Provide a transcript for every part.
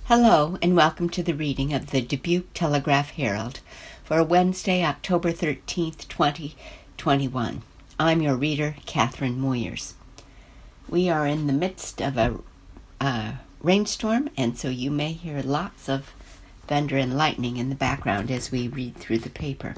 Hello, and welcome to the reading of the Dubuque Telegraph-Herald for Wednesday, October 13th, 2021. I'm your reader, Catherine Moyers. We are in the midst of a rainstorm, and so you may hear lots of thunder and lightning in the background as we read through the paper.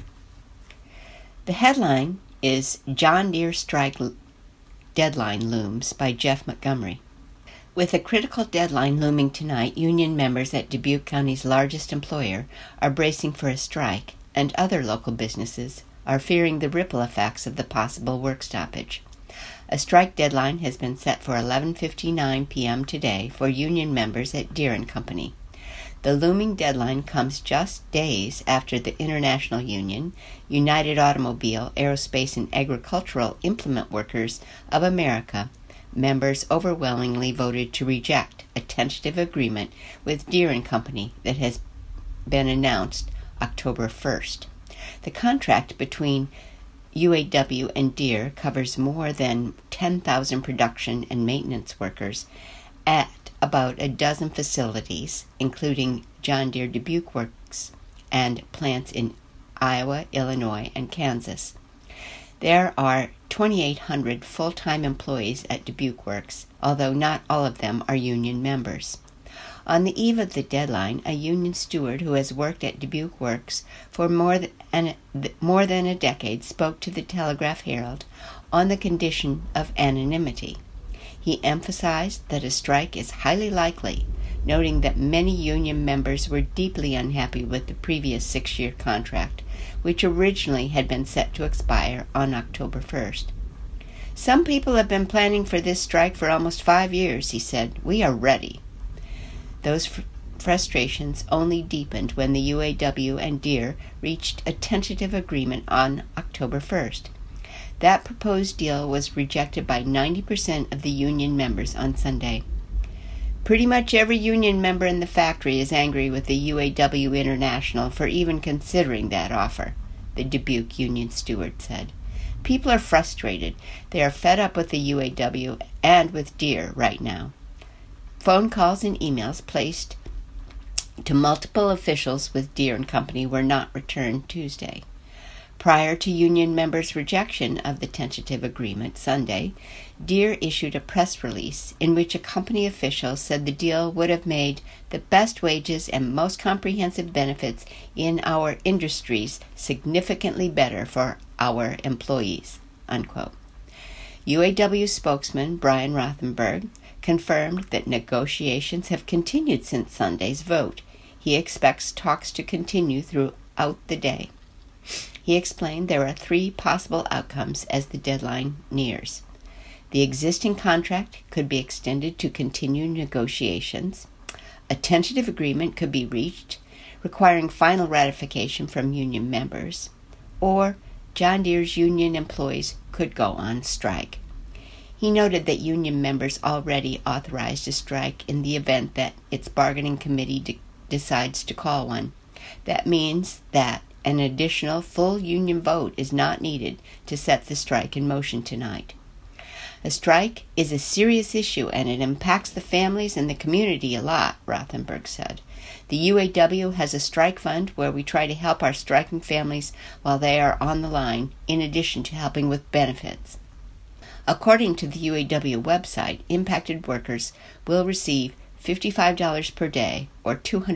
The headline is John Deere Strike Deadline Looms by Jeff Montgomery. With a critical deadline looming tonight, union members at Dubuque County's largest employer are bracing for a strike, and other local businesses are fearing the ripple effects of the possible work stoppage. A strike deadline has been set for 11:59 p.m. today for union members at Deere & Company. The looming deadline comes just days after the International Union, United Automobile, Aerospace, and Agricultural Implement Workers of America members overwhelmingly voted to reject a tentative agreement with Deere & Company that has been announced October 1st. The contract between UAW and Deere covers more than 10,000 production and maintenance workers at about a dozen facilities, including John Deere Dubuque Works and plants in Iowa, Illinois, and Kansas. There are 2,800 full-time employees at Dubuque Works, although not all of them are union members. On the eve of the deadline, a union steward who has worked at Dubuque Works for more than a decade spoke to the Telegraph-Herald on the condition of anonymity. He emphasized that a strike is highly likely, noting that many union members were deeply unhappy with the previous 6-year contract, which originally had been set to expire on October 1st. Some people have been planning for this strike for almost 5 years, he said. We are ready. Those frustrations only deepened when the UAW and Deere reached a tentative agreement on October 1st. That proposed deal was rejected by 90% of the union members on Sunday. Pretty much every union member in the factory is angry with the UAW International for even considering that offer, the Dubuque union steward said. People are frustrated. They are fed up with the UAW and with Deere right now. Phone calls and emails placed to multiple officials with Deere & Company were not returned Tuesday. Prior to union members' rejection of the tentative agreement Sunday, Deere issued a press release in which a company official said the deal would have made the best wages and most comprehensive benefits in our industries significantly better for our employees, unquote. UAW spokesman Brian Rothenberg confirmed that negotiations have continued since Sunday's vote. He expects talks to continue throughout the day. He explained there are 3 possible outcomes as the deadline nears. The existing contract could be extended to continue negotiations. A tentative agreement could be reached, requiring final ratification from union members. Or John Deere's union employees could go on strike. He noted that union members already authorized a strike in the event that its bargaining committee decides to call one. That means that an additional full union vote is not needed to set the strike in motion tonight. A strike is a serious issue and it impacts the families and the community a lot, Rothenberg said. The UAW has a strike fund where we try to help our striking families while they are on the line, in addition to helping with benefits. According to the UAW website, impacted workers will receive $55 per day or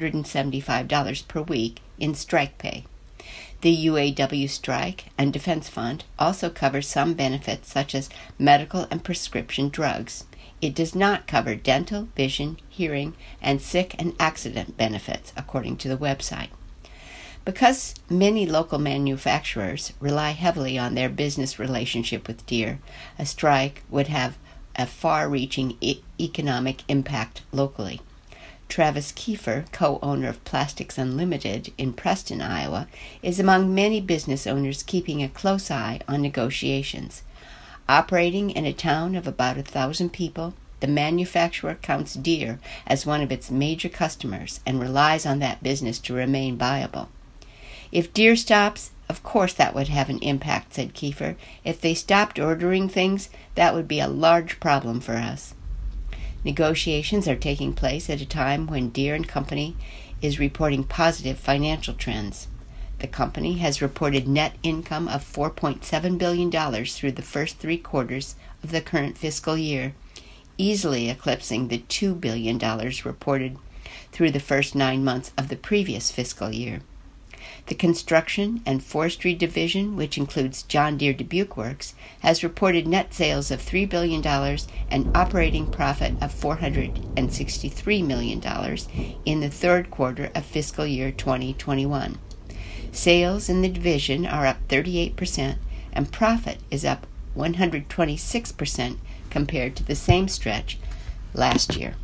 $275 per week in strike pay. The UAW Strike and Defense Fund also covers some benefits such as medical and prescription drugs. It does not cover dental, vision, hearing, and sick and accident benefits, according to the website. Because many local manufacturers rely heavily on their business relationship with Deere, a strike would have a far-reaching economic impact locally. Travis Kiefer, co-owner of Plastics Unlimited in Preston, Iowa, is among many business owners keeping a close eye on negotiations. Operating in a town of about 1,000 people, the manufacturer counts Deere as one of its major customers and relies on that business to remain viable. If Deere stops, of course that would have an impact, said Kiefer. If they stopped ordering things, that would be a large problem for us. Negotiations are taking place at a time when Deere & Company is reporting positive financial trends. The company has reported net income of $4.7 billion through the first 3 quarters of the current fiscal year, easily eclipsing the $2 billion reported through the first 9 months of the previous fiscal year. The Construction and Forestry Division, which includes John Deere Dubuque Works, has reported net sales of $3 billion and operating profit of $463 million in the third quarter of fiscal year 2021. Sales in the division are up 38% and profit is up 126% compared to the same stretch last year.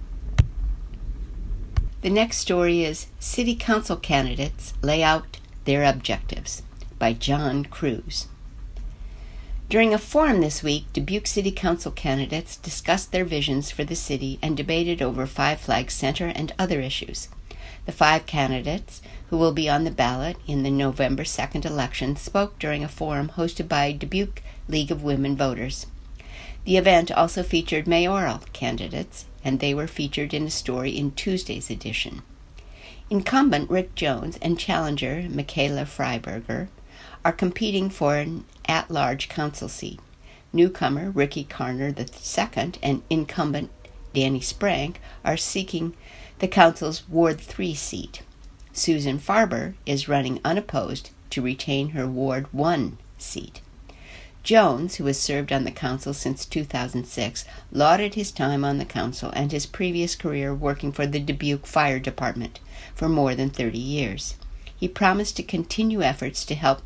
The next story is City Council Candidates Lay Out Their Objectives by John Cruz. During a forum this week, Dubuque City Council candidates discussed their visions for the city and debated over Five Flags Center and other issues. The 5 candidates who will be on the ballot in the November 2nd election spoke during a forum hosted by Dubuque League of Women Voters. The event also featured mayoral candidates, and they were featured in a story in Tuesday's edition. Incumbent Rick Jones and challenger Michaela Freiberger are competing for an at-large council seat. Newcomer Ricky Carner II and incumbent Danny Sprank are seeking the council's Ward 3 seat. Susan Farber is running unopposed to retain her Ward 1 seat. Jones, who has served on the council since 2006, lauded his time on the council and his previous career working for the Dubuque Fire Department for more than 30 years. He promised to continue efforts to help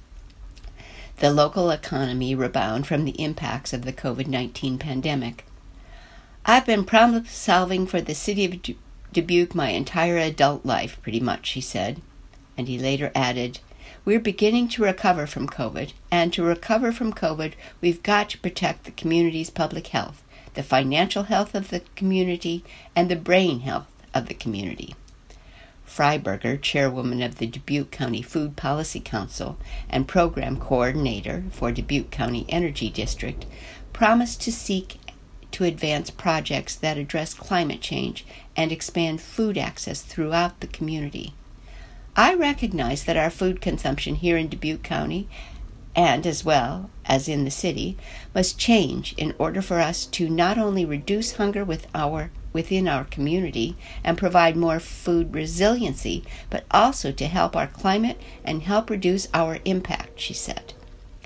the local economy rebound from the impacts of the COVID-19 pandemic. "I've been problem-solving for the city of Dubuque my entire adult life, pretty much," he said. And he later added, "We're beginning to recover from COVID, and to recover from COVID, we've got to protect the community's public health, the financial health of the community, and the brain health of the community." Freiberger, chairwoman of the Dubuque County Food Policy Council and program coordinator for Dubuque County Energy District, promised to seek to advance projects that address climate change and expand food access throughout the community. "I recognize that our food consumption here in Dubuque County, and as well as in the city, must change in order for us to not only reduce hunger within our community and provide more food resiliency, but also to help our climate and help reduce our impact," she said.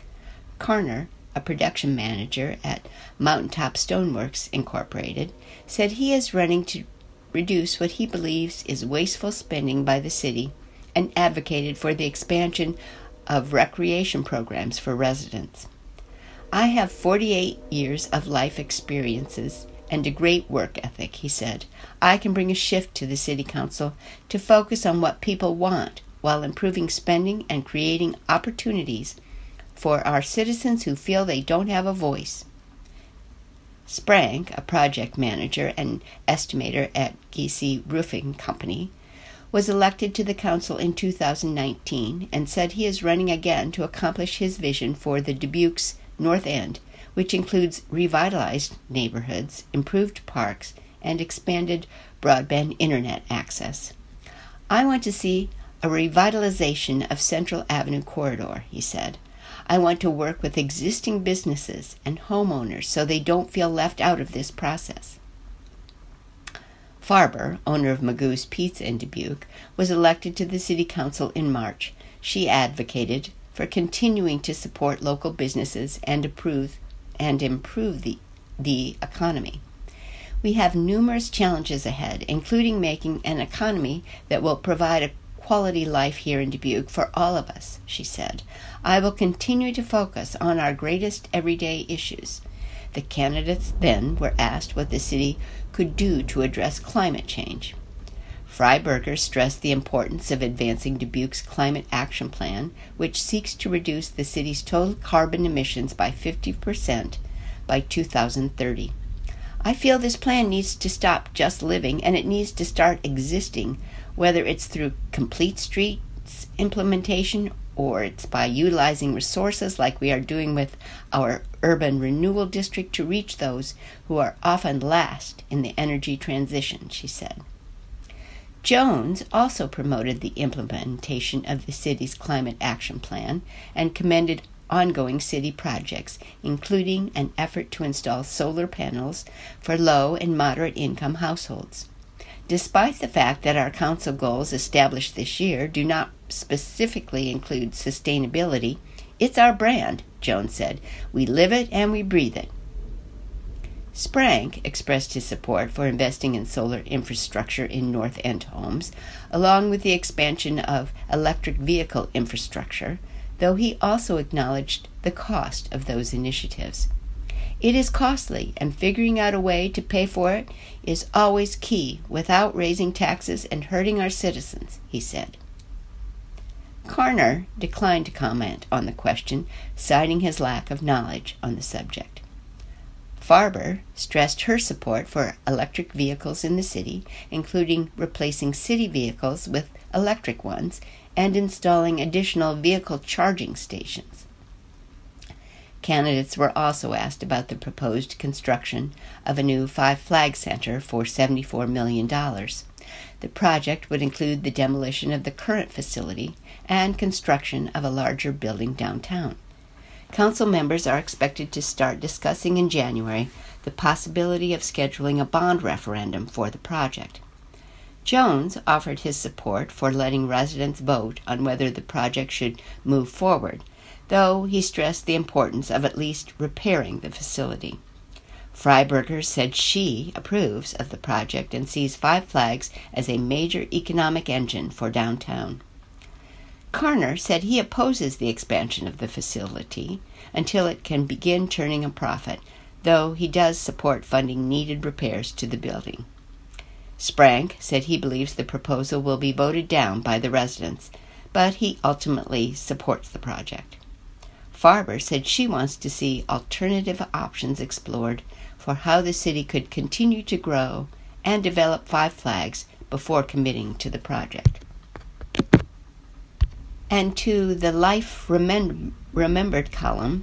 Carner, a production manager at Mountaintop Stoneworks Incorporated, said he is running to reduce what he believes is wasteful spending by the city and advocated for the expansion of recreation programs for residents. "I have 48 years of life experiences and a great work ethic," he said. "I can bring a shift to the City Council to focus on what people want while improving spending and creating opportunities for our citizens who feel they don't have a voice." Sprank, a project manager and estimator at Giese Roofing Company, was elected to the council in 2019 and said he is running again to accomplish his vision for the Dubuque's North End, which includes revitalized neighborhoods, improved parks, and expanded broadband internet access. "I want to see a revitalization of Central Avenue Corridor," he said. "I want to work with existing businesses and homeowners so they don't feel left out of this process." Farber, owner of Magoo's Pizza in Dubuque, was elected to the City Council in March. She advocated for continuing to support local businesses and improve the economy. "We have numerous challenges ahead, including making an economy that will provide a quality life here in Dubuque for all of us," she said. "I will continue to focus on our greatest everyday issues." The candidates then were asked what the city could do to address climate change. Freiberger stressed the importance of advancing Dubuque's Climate Action Plan, which seeks to reduce the city's total carbon emissions by 50% by 2030. "I feel this plan needs to stop just living, and it needs to start existing, whether it's through complete streets implementation or it's by utilizing resources like we are doing with our urban renewal district to reach those who are often last in the energy transition, she said. Jones also promoted the implementation of the city's climate action plan and commended ongoing city projects, including an effort to install solar panels for low and moderate income households. Despite the fact that our council goals established this year do not specifically include sustainability, it's our brand, Jones said. We live it and we breathe it. Sprank expressed his support for investing in solar infrastructure in North End homes, along with the expansion of electric vehicle infrastructure, though he also acknowledged the cost of those initiatives. It is costly, and figuring out a way to pay for it is always key without raising taxes and hurting our citizens, he said. Carner declined to comment on the question, citing his lack of knowledge on the subject. Farber stressed her support for electric vehicles in the city, including replacing city vehicles with electric ones and installing additional vehicle charging stations. Candidates were also asked about the proposed construction of a new Five Flags Center for $74 million. The project would include the demolition of the current facility and construction of a larger building downtown. Council members are expected to start discussing in January the possibility of scheduling a bond referendum for the project. Jones offered his support for letting residents vote on whether the project should move forward, though he stressed the importance of at least repairing the facility. Freiberger said she approves of the project and sees Five Flags as a major economic engine for downtown. Carner said he opposes the expansion of the facility until it can begin turning a profit, though he does support funding needed repairs to the building. Sprank said he believes the proposal will be voted down by the residents, but he ultimately supports the project. Farber said she wants to see alternative options explored for how the city could continue to grow and develop Five Flags before committing to the project. And to the Life Remembered column,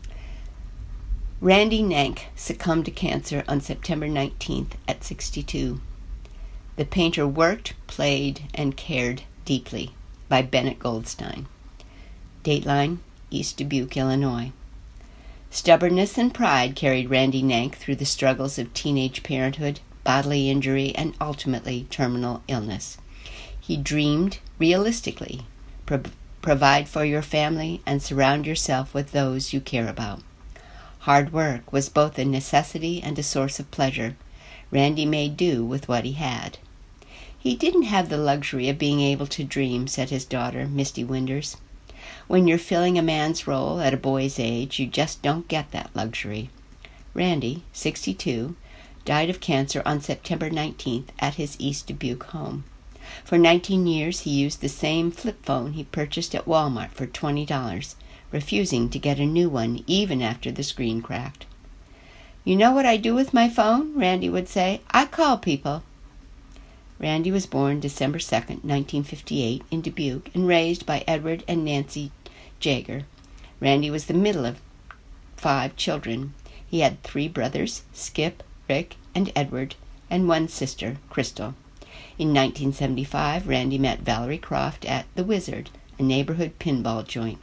Randy Nank succumbed to cancer on September 19th at 62. The painter worked, played, and cared deeply, by Bennett Goldstein. Dateline, East Dubuque, Illinois. Stubbornness and pride carried Randy Nank through the struggles of teenage parenthood, bodily injury, and ultimately terminal illness. He dreamed realistically, provide for your family and surround yourself with those you care about. Hard work was both a necessity and a source of pleasure. Randy made do with what he had. He didn't have the luxury of being able to dream, said his daughter, Misty Winders. When you're filling a man's role at a boy's age, you just don't get that luxury. Randy, 62, died of cancer on September 19th at his East Dubuque home. For 19 years, he used the same flip phone he purchased at Walmart for $20, refusing to get a new one even after the screen cracked. You know what I do with my phone? Randy would say. I call people. Randy was born December 2nd, 1958, in Dubuque and raised by Edward and Nancy Jager. Randy was the middle of 5 children. He had 3 brothers, Skip, Rick, and Edward, and 1 sister, Crystal. In 1975, Randy met Valerie Croft at The Wizard, a neighborhood pinball joint.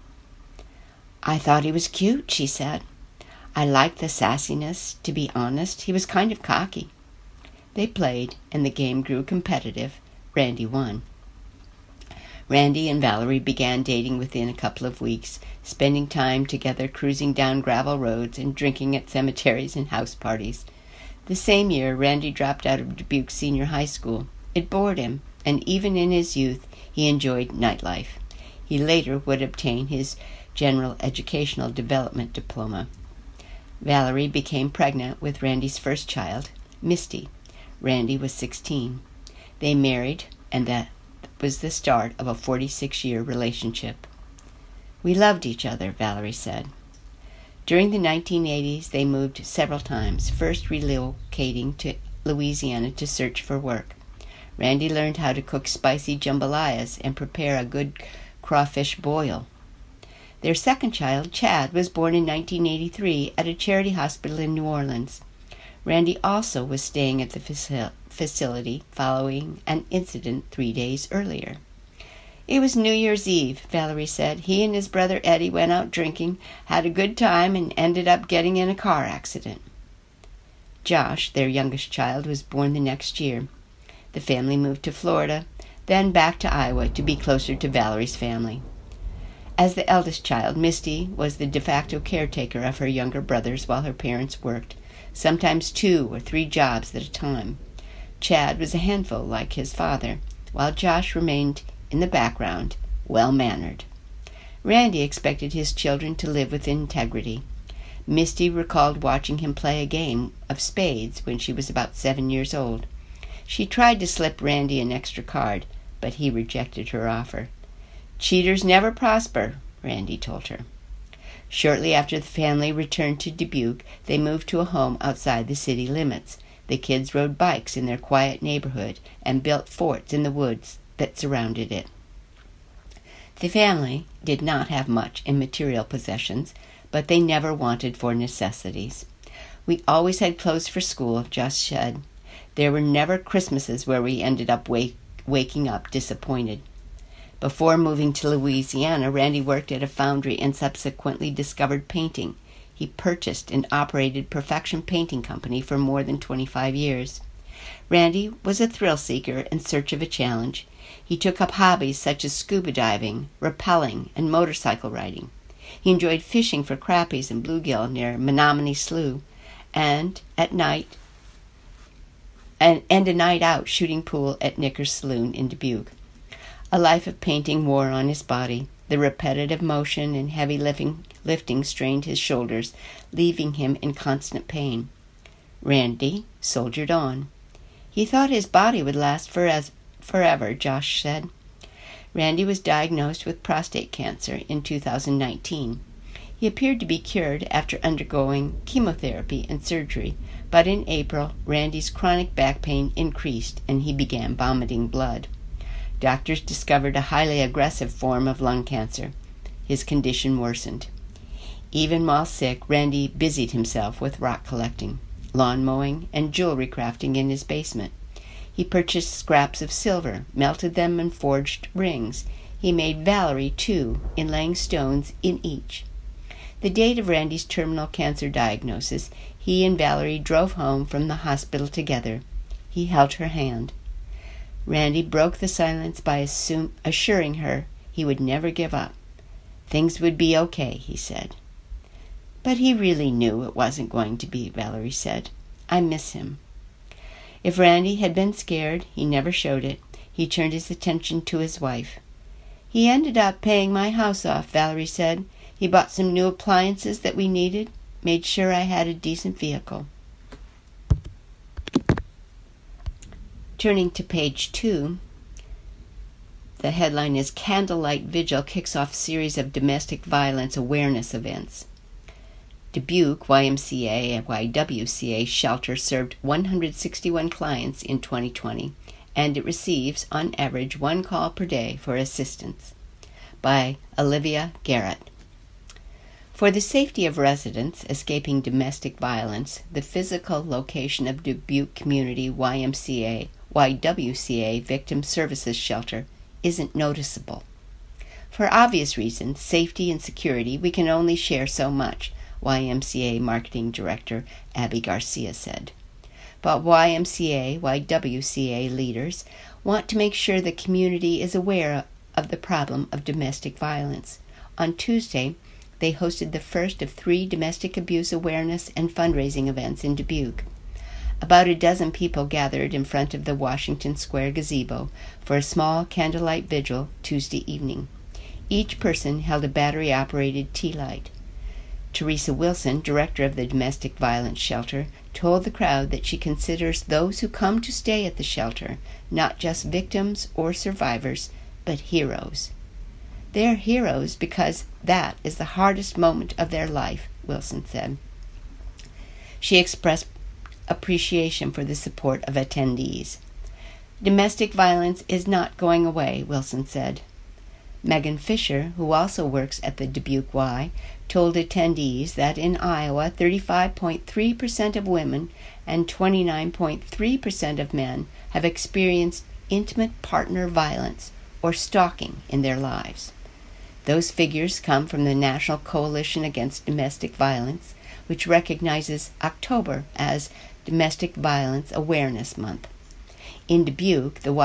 I thought he was cute, she said. I liked the sassiness. To be honest, he was kind of cocky. They played, and the game grew competitive. Randy won. Randy and Valerie began dating within a couple of weeks, spending time together cruising down gravel roads and drinking at cemeteries and house parties. The same year, Randy dropped out of Dubuque Senior High School. It bored him, and even in his youth, he enjoyed nightlife. He later would obtain his General Educational Development Diploma. Valerie became pregnant with Randy's first child, Misty. Randy was 16. They married, and that was the start of a 46-year relationship. We loved each other, Valerie said. During the 1980s, they moved several times, first relocating to Louisiana to search for work. Randy learned how to cook spicy jambalayas and prepare a good crawfish boil. Their second child, Chad, was born in 1983 at a charity hospital in New Orleans. Randy also was staying at the facility following an incident 3 days earlier. "It was New Year's Eve," Valerie said. "He and his brother Eddie went out drinking, had a good time, and ended up getting in a car accident." Josh, their youngest child, was born the next year. The family moved to Florida, then back to Iowa to be closer to Valerie's family. As the eldest child, Misty was the de facto caretaker of her younger brothers while her parents worked, sometimes 2 or 3 jobs at a time. Chad was a handful like his father, while Josh remained in the background, well-mannered. Randy expected his children to live with integrity. Misty recalled watching him play a game of spades when she was about 7 years old. She tried to slip Randy an extra card, but he rejected her offer. "Cheaters never prosper," Randy told her. Shortly after the family returned to Dubuque, they moved to a home outside the city limits. The kids rode bikes in their quiet neighborhood and built forts in the woods that surrounded it. The family did not have much in material possessions, but they never wanted for necessities. "We always had clothes for school," Josh said. "There were never Christmases where we ended up waking up disappointed." Before moving to Louisiana, Randy worked at a foundry and subsequently discovered painting. He purchased and operated Perfection Painting Company for more than 25 years. Randy was a thrill seeker in search of a challenge. He took up hobbies such as scuba diving, rappelling, and motorcycle riding. He enjoyed fishing for crappies and bluegill near Menominee Slough, and a night out shooting pool at Nicker's Saloon in Dubuque. A life of painting wore on his body. The repetitive motion and heavy lifting strained his shoulders, leaving him in constant pain. Randy soldiered on. He thought his body would last forever, Josh said. Randy was diagnosed with prostate cancer in 2019. He appeared to be cured after undergoing chemotherapy and surgery, but in April, Randy's chronic back pain increased and he began vomiting blood. Doctors discovered a highly aggressive form of lung cancer. His condition worsened. Even while sick, Randy busied himself with rock collecting, lawn mowing, and jewelry crafting in his basement. He purchased scraps of silver, melted them, and forged rings. He made Valerie 2, inlaying stones in each. The date of Randy's terminal cancer diagnosis, he and Valerie drove home from the hospital together. He held her hand. Randy broke the silence by assuring her he would never give up. "Things would be okay," he said. "But he really knew it wasn't going to be," Valerie said. "I miss him." If Randy had been scared, he never showed it. He turned his attention to his wife. "He ended up paying my house off," Valerie said. "He bought some new appliances that we needed, made sure I had a decent vehicle." Turning to page 2, the headline is "Candlelight Vigil Kicks Off Series of Domestic Violence Awareness Events." Dubuque YMCA and YWCA shelter served 161 clients in 2020, and it receives, on average, 1 call per day for assistance. By Olivia Garrett. For the safety of residents escaping domestic violence, the physical location of Dubuque Community YWCA Victim Services Shelter isn't noticeable. For obvious reasons, safety and security, we can only share so much, YMCA Marketing Director Abby Garcia said. But YWCA leaders want to make sure the community is aware of the problem of domestic violence. On Tuesday, they hosted the first of 3 domestic abuse awareness and fundraising events in Dubuque. About a dozen people gathered in front of the Washington Square gazebo for a small candlelight vigil Tuesday evening. Each person held a battery-operated tea light. Teresa Wilson, director of the domestic violence shelter, told the crowd that she considers those who come to stay at the shelter not just victims or survivors, but heroes. They're heroes because that is the hardest moment of their life, Wilson said. She expressed appreciation for the support of attendees. "Domestic violence is not going away," Wilson said. Megan Fisher, who also works at the Dubuque Y, told attendees that in Iowa, 35.3% of women and 29.3% of men have experienced intimate partner violence or stalking in their lives. Those figures come from the National Coalition Against Domestic Violence, which recognizes October as Domestic Violence Awareness Month. In Dubuque, the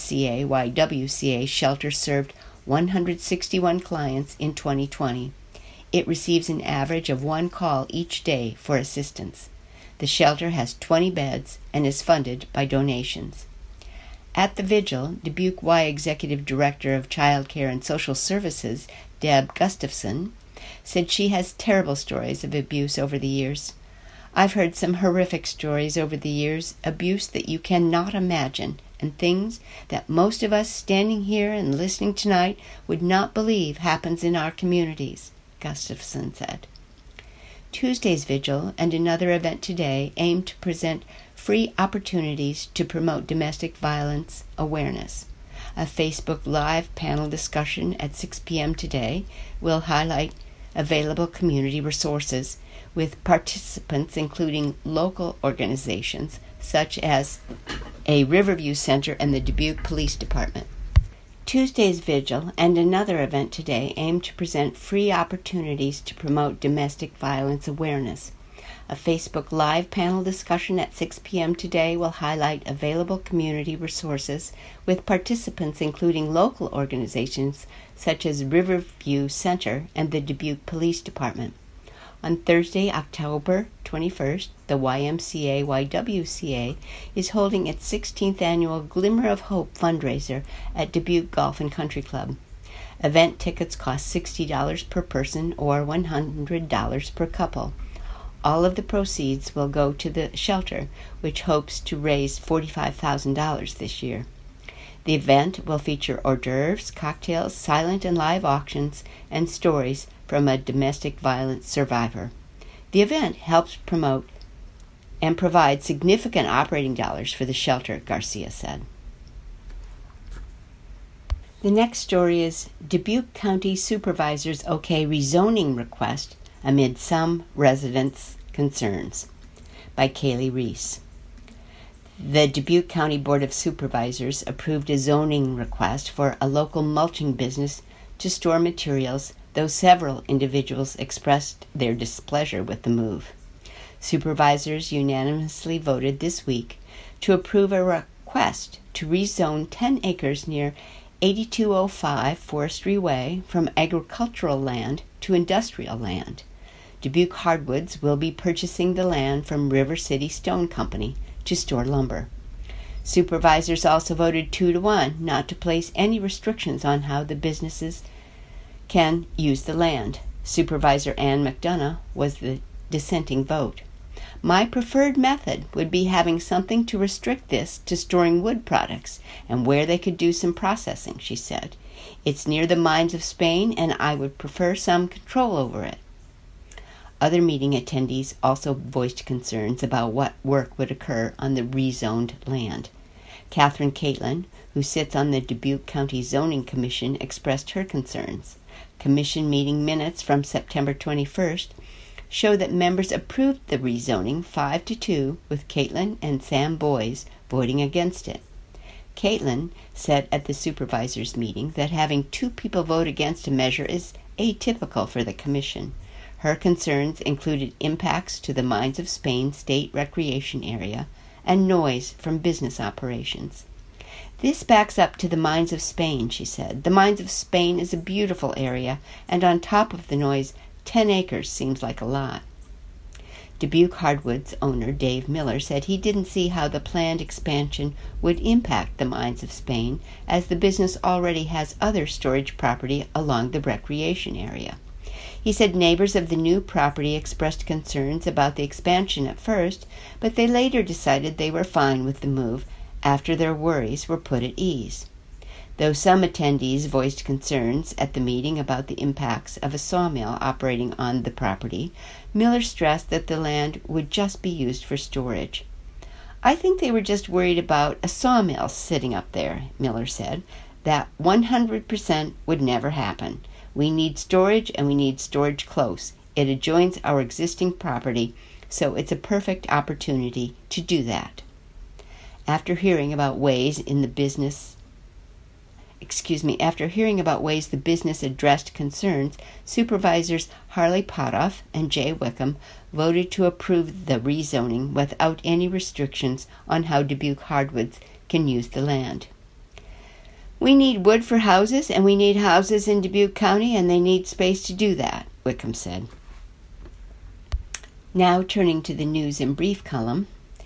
YMCA shelter served 161 clients in 2020. It receives an average of 1 call each day for assistance. The shelter has 20 beds and is funded by donations. At the vigil, Dubuque Y Executive Director of Child Care and Social Services, Deb Gustafson, said she has terrible stories of abuse over the years. I've heard some horrific stories over the years, abuse that you cannot imagine, and things that most of us standing here and listening tonight would not believe happens in our communities, Gustafson said. Tuesday's vigil and another event today aim to present free opportunities to promote domestic violence awareness. A Facebook Live panel discussion at 6 p.m. today will highlight available community resources, with participants including local organizations such as a Riverview Center and the Dubuque Police Department. Tuesday's vigil and another event today aim to present free opportunities to promote domestic violence awareness. A Facebook Live panel discussion at 6 p.m. today will highlight available community resources, with participants including local organizations such as Riverview Center and the Dubuque Police Department. On Thursday, October 21st, the YMCA is holding its 16th annual Glimmer of Hope fundraiser at Dubuque Golf and Country Club. Event tickets cost $60 per person or $100 per couple. All of the proceeds will go to the shelter, which hopes to raise $45,000 this year. The event will feature hors d'oeuvres, cocktails, silent and live auctions, and stories from a domestic violence survivor. The event helps promote and provide significant operating dollars for the shelter, Garcia said. The next story is Dubuque County Supervisors OK rezoning request amid some residents' concerns, by Kaylee Reese. The Dubuque County Board of Supervisors approved a zoning request for a local mulching business to store materials, though several individuals expressed their displeasure with the move. Supervisors unanimously voted this week to approve a request to rezone 10 acres near 8205 Forestry Way from agricultural land to industrial land. Dubuque Hardwoods will be purchasing the land from River City Stone Company to store lumber. Supervisors also voted 2-1 not to place any restrictions on how the businesses can use the land. Supervisor Ann McDonough was the dissenting vote. My preferred method would be having something to restrict this to storing wood products and where they could do some processing, she said. It's near the mines of Spain, and I would prefer some control over it. Other meeting attendees also voiced concerns about what work would occur on the rezoned land. Catherine Caitlin, who sits on the Dubuque County Zoning Commission, expressed her concerns. Commission meeting minutes from September 21st show that members approved the rezoning 5-2, with Caitlin and Sam Boyes voting against it. Caitlin said at the supervisors' meeting that having 2 people vote against a measure is atypical for the commission. Her concerns included impacts to the Mines of Spain State Recreation Area and noise from business operations. This backs up to the Mines of Spain, she said. The Mines of Spain is a beautiful area, and on top of the noise, 10 acres seems like a lot. Dubuque Hardwoods owner Dave Miller said he didn't see how the planned expansion would impact the Mines of Spain, as the business already has other storage property along the recreation area. He said neighbors of the new property expressed concerns about the expansion at first, but they later decided they were fine with the move after their worries were put at ease. Though some attendees voiced concerns at the meeting about the impacts of a sawmill operating on the property, Miller stressed that the land would just be used for storage. I think they were just worried about a sawmill sitting up there, Miller said. That 100% would never happen. We need storage, and we need storage close. It adjoins our existing property, so it's a perfect opportunity to do that. After hearing about ways the business addressed concerns, Supervisors Harley Potoff and Jay Wickham voted to approve the rezoning without any restrictions on how Dubuque Hardwoods can use the land. We need wood for houses, and we need houses in Dubuque County, and they need space to do that, Wickham said. Now turning to the News in Brief column.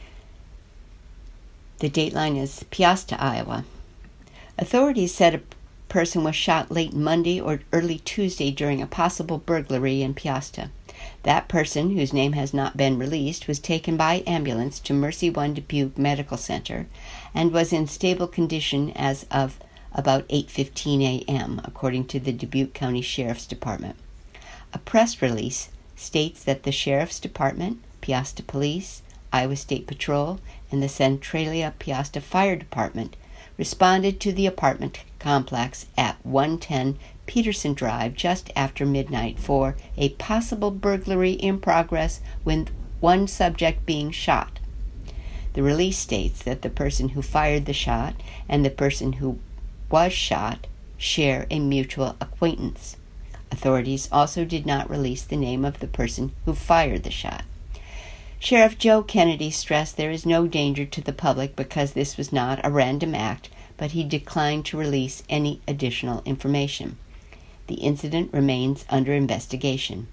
The dateline is Peosta, Iowa. Authorities said a person was shot late Monday or early Tuesday during a possible burglary in Peosta. That person, whose name has not been released, was taken by ambulance to Mercy One Dubuque Medical Center and was in stable condition as of about 8:15 a.m., according to the Dubuque County Sheriff's Department. A press release states that the Sheriff's Department, Peosta Police, Iowa State Patrol, and the Centralia Peosta Fire Department responded to the apartment complex at 110 Peterson Drive just after midnight for a possible burglary in progress with one subject being shot. The release states that the person who fired the shot and the person who was shot share a mutual acquaintance. Authorities also did not release the name of the person who fired the shot. Sheriff Joe Kennedy stressed there is no danger to the public because this was not a random act, but he declined to release any additional information. The incident remains under investigation.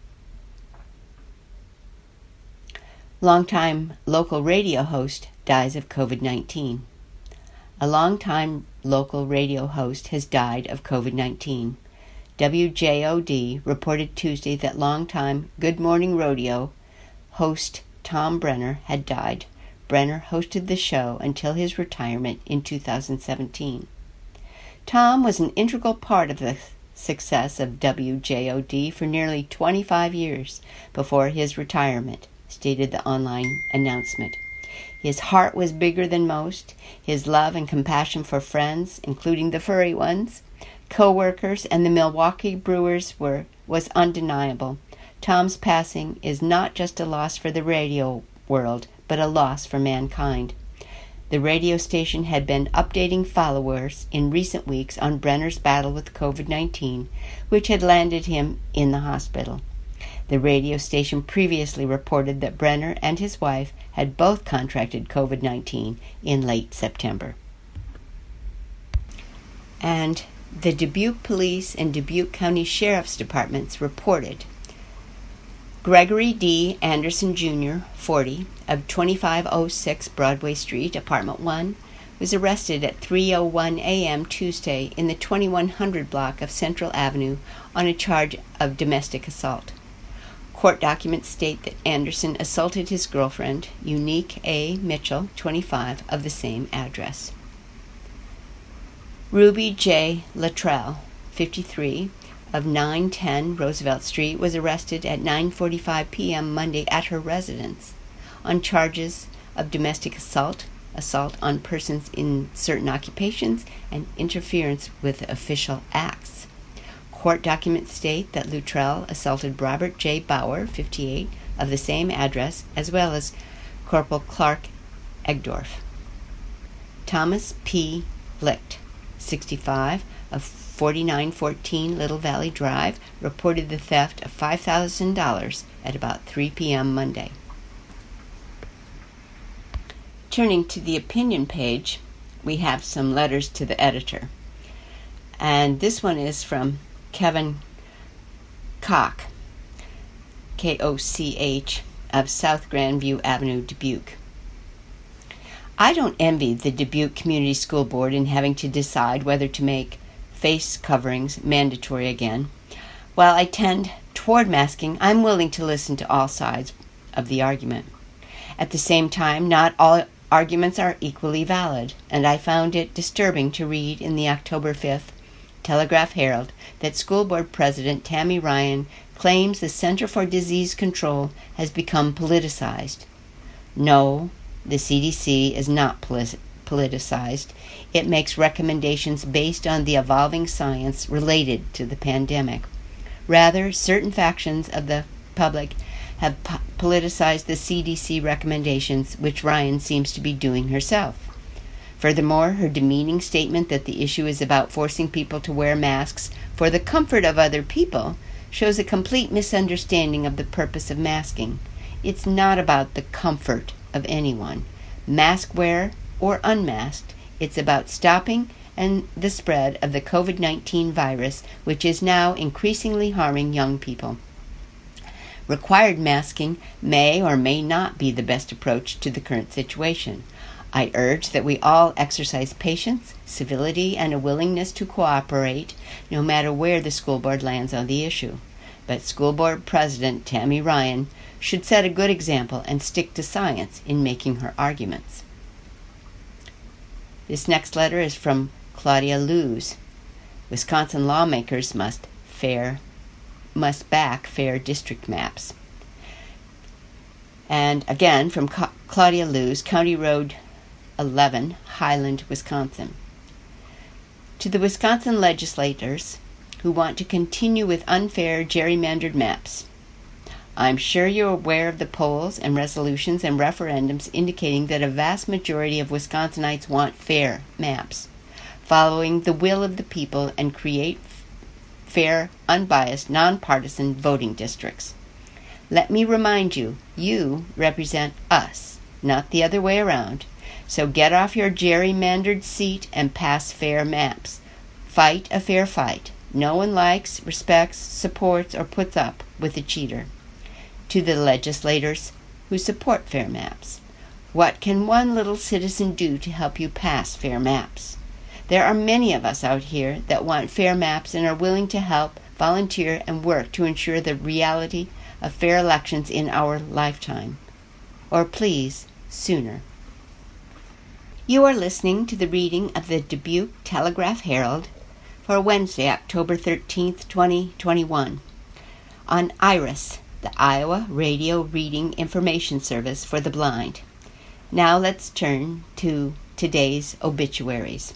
Longtime local radio host dies of COVID-19. A longtime local radio host has died of COVID-19. WJOD reported Tuesday that longtime Good Morning Rodeo host Tom Brenner had died. Brenner hosted the show until his retirement in 2017. Tom was an integral part of the success of WJOD for nearly 25 years before his retirement, stated the online announcement. His heart was bigger than most. His love and compassion for friends, including the furry ones, co-workers, and the Milwaukee Brewers was undeniable. Tom's passing is not just a loss for the radio world, but a loss for mankind. The radio station had been updating followers in recent weeks on Brenner's battle with COVID-19, which had landed him in the hospital. The radio station previously reported that Brenner and his wife had both contracted COVID-19 in late September. And the Dubuque Police and Dubuque County Sheriff's Departments reported Gregory D. Anderson, Jr., 40, of 2506 Broadway Street, Apartment 1, was arrested at 3:01 a.m. Tuesday in the 2100 block of Central Avenue on a charge of domestic assault. Court documents state that Anderson assaulted his girlfriend, Unique A. Mitchell, 25, of the same address. Ruby J. Luttrell, 53, of 910 Roosevelt Street, was arrested at 9:45 p.m. Monday at her residence on charges of domestic assault, assault on persons in certain occupations, and interference with official acts. Court documents state that Luttrell assaulted Robert J. Bauer, 58, of the same address, as well as Corporal Clark Egdorf. Thomas P. Licht, 65, of 4914 Little Valley Drive, reported the theft of $5,000 at about 3 p.m. Monday. Turning to the opinion page, we have some letters to the editor. And this one is from Kevin Koch, Koch, of South Grandview Avenue, Dubuque. I don't envy the Dubuque Community School Board in having to decide whether to make face coverings mandatory again. While I tend toward masking, I'm willing to listen to all sides of the argument. At the same time, not all arguments are equally valid, and I found it disturbing to read in the October 5th Telegraph-Herald that School Board President Tammy Ryan claims the Center for Disease Control has become politicized. No, the CDC is not politicized. It makes recommendations based on the evolving science related to the pandemic. Rather, certain factions of the public have politicized the CDC recommendations, which Ryan seems to be doing herself. Furthermore, her demeaning statement that the issue is about forcing people to wear masks for the comfort of other people shows a complete misunderstanding of the purpose of masking. It's not about the comfort of anyone, mask wearer or unmasked. It's about stopping the spread of the COVID-19 virus, which is now increasingly harming young people. Required masking may or may not be the best approach to the current situation. I urge that we all exercise patience, civility, and a willingness to cooperate, no matter where the school board lands on the issue. But School Board President Tammy Ryan should set a good example and stick to science in making her arguments. This next letter is from Claudia Luz. Wisconsin lawmakers must back fair district maps. And again from Claudia Luz, County Road 11, Highland, Wisconsin. To the Wisconsin legislators who want to continue with unfair gerrymandered maps. I'm sure you're aware of the polls and resolutions and referendums indicating that a vast majority of Wisconsinites want fair maps, following the will of the people, and create fair, unbiased, nonpartisan voting districts. Let me remind you, you represent us, not the other way around. So get off your gerrymandered seat and pass fair maps. Fight a fair fight. No one likes, respects, supports, or puts up with a cheater. To the legislators who support fair maps, what can one little citizen do to help you pass fair maps? There are many of us out here that want fair maps and are willing to help, volunteer, and work to ensure the reality of fair elections in our lifetime. Or please, sooner. You are listening to the reading of the Dubuque Telegraph-Herald for Wednesday, October 13th, 2021, on IRIS, the Iowa Radio Reading Information Service for the Blind. Now let's turn to today's obituaries.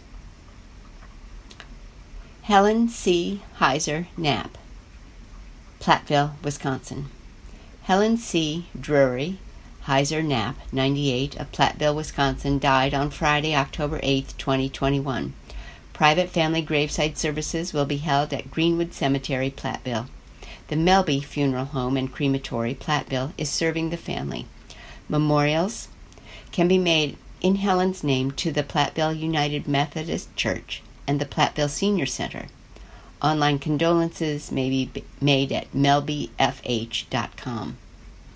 Helen C. Heiser Knapp, Platteville, Wisconsin. Helen C. Drury Heiser Knapp, 98, of Platteville, Wisconsin, died on Friday, October 8, 2021. Private family graveside services will be held at Greenwood Cemetery, Platteville. The Melby Funeral Home and Crematory, Platteville, is serving the family. Memorials can be made in Helen's name to the Platteville United Methodist Church and the Platteville Senior Center. Online condolences may be made at melbyfh.com.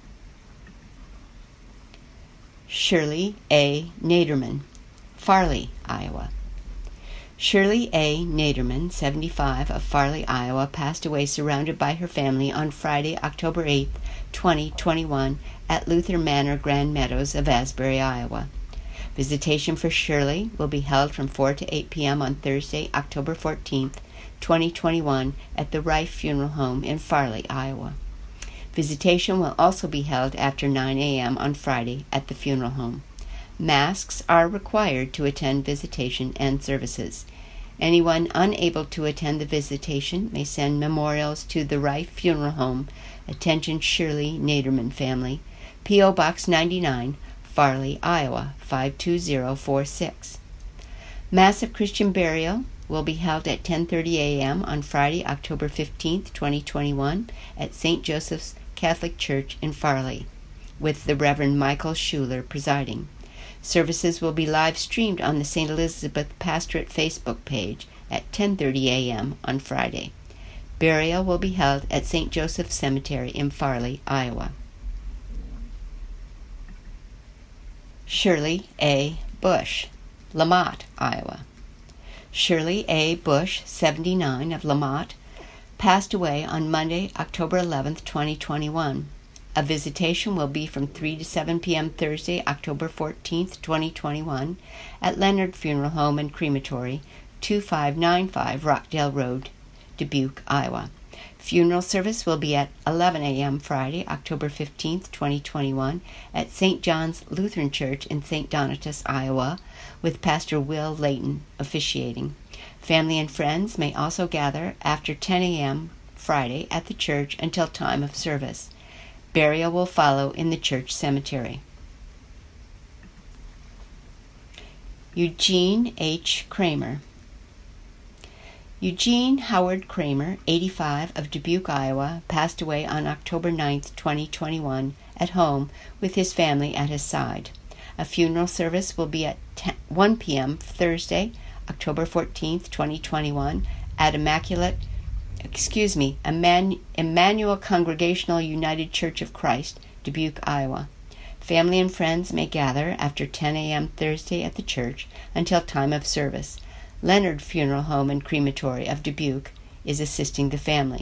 Shirley A. Naderman, Farley, Iowa. Shirley A. Naderman, 75, of Farley, Iowa, passed away surrounded by her family on Friday, October 8, 2021, at Luther Manor, Grand Meadows of Asbury, Iowa. Visitation for Shirley will be held from 4 to 8 p.m. on Thursday, October 14, 2021, at the Rife Funeral Home in Farley, Iowa. Visitation will also be held after 9 a.m. on Friday at the funeral home. Masks are required to attend visitation and services. Anyone unable to attend the visitation may send memorials to the Rife Funeral Home. Attention Shirley Naderman family. P.O. Box 99, Farley, Iowa, 52046. Mass of Christian burial will be held at 10:30 a.m. on Friday, October 15, 2021, at St. Joseph's Catholic Church in Farley, with the Reverend Michael Schuler presiding. Services will be live streamed on the St. Elizabeth Pastorate Facebook page at 10:30 a.m. on Friday. Burial will be held at St. Joseph Cemetery in Farley, Iowa. Shirley A. Bush, Lamott, Iowa. Shirley A. Bush, 79, of Lamott, passed away on Monday, October 11, 2021. A visitation will be from 3 to 7 p.m. Thursday, October 14, 2021, at Leonard Funeral Home and Crematory, 2595 Rockdale Road, Dubuque, Iowa. Funeral service will be at 11 a.m. Friday, October 15th, 2021, at St. John's Lutheran Church in St. Donatus, Iowa, with Pastor Will Layton officiating. Family and friends may also gather after 10 a.m. Friday at the church until time of service. Burial will follow in the church cemetery. Eugene H. Kramer. Eugene Howard Kramer, 85, of Dubuque, Iowa, passed away on October 9, 2021, at home with his family at his side. A funeral service will be at 1 p.m. Thursday, October 14, 2021, at Emmanuel Congregational United Church of Christ, Dubuque, Iowa. Family and friends may gather after 10 a.m. Thursday at the church until time of service. Leonard Funeral Home and Crematory of Dubuque is assisting the family.